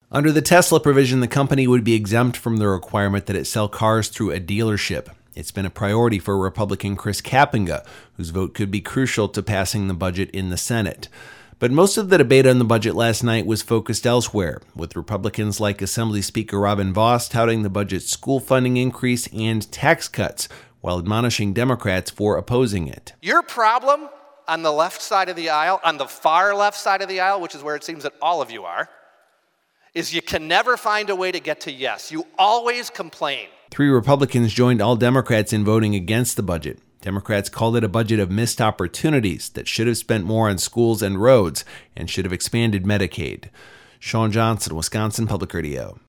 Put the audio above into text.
Under the Tesla provision, the company would be exempt from the requirement that it sell cars through a dealership. It's been a priority for Republican Chris Kapenga, whose vote could be crucial to passing the budget in the Senate. But most of the debate on the budget last night was focused elsewhere, with Republicans like Assembly Speaker Robin Vos touting the budget's school funding increase and tax cuts, while admonishing Democrats for opposing it. Your problem on the left side of the aisle, on the far left side of the aisle, which is where it seems that all of you are, is you can never find a way to get to yes. You always complain. 3 Republicans joined all Democrats in voting against the budget. Democrats called it a budget of missed opportunities that should have spent more on schools and roads and should have expanded Medicaid. Sean Johnson, Wisconsin Public Radio.